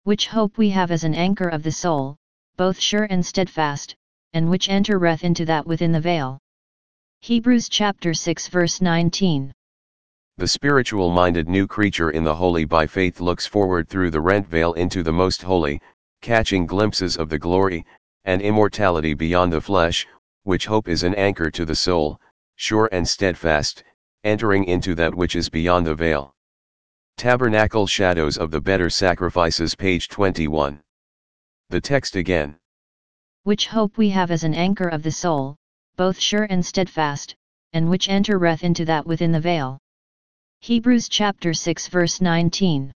Which hope we have as an anchor of the soul, both sure and steadfast, and which entereth into that within the veil. Hebrews chapter 6 verse 19. The spiritual-minded new creature in the holy by faith looks forward through the rent veil into the most holy, catching glimpses of the glory and immortality beyond the flesh, which hope is an anchor to the soul, sure and steadfast, entering into that which is beyond the veil. Tabernacle Shadows of the Better Sacrifices, page 21. The text again. Which hope we have as an anchor of the soul, both sure and steadfast, and which entereth into that within the veil. Hebrews chapter 6 verse 19.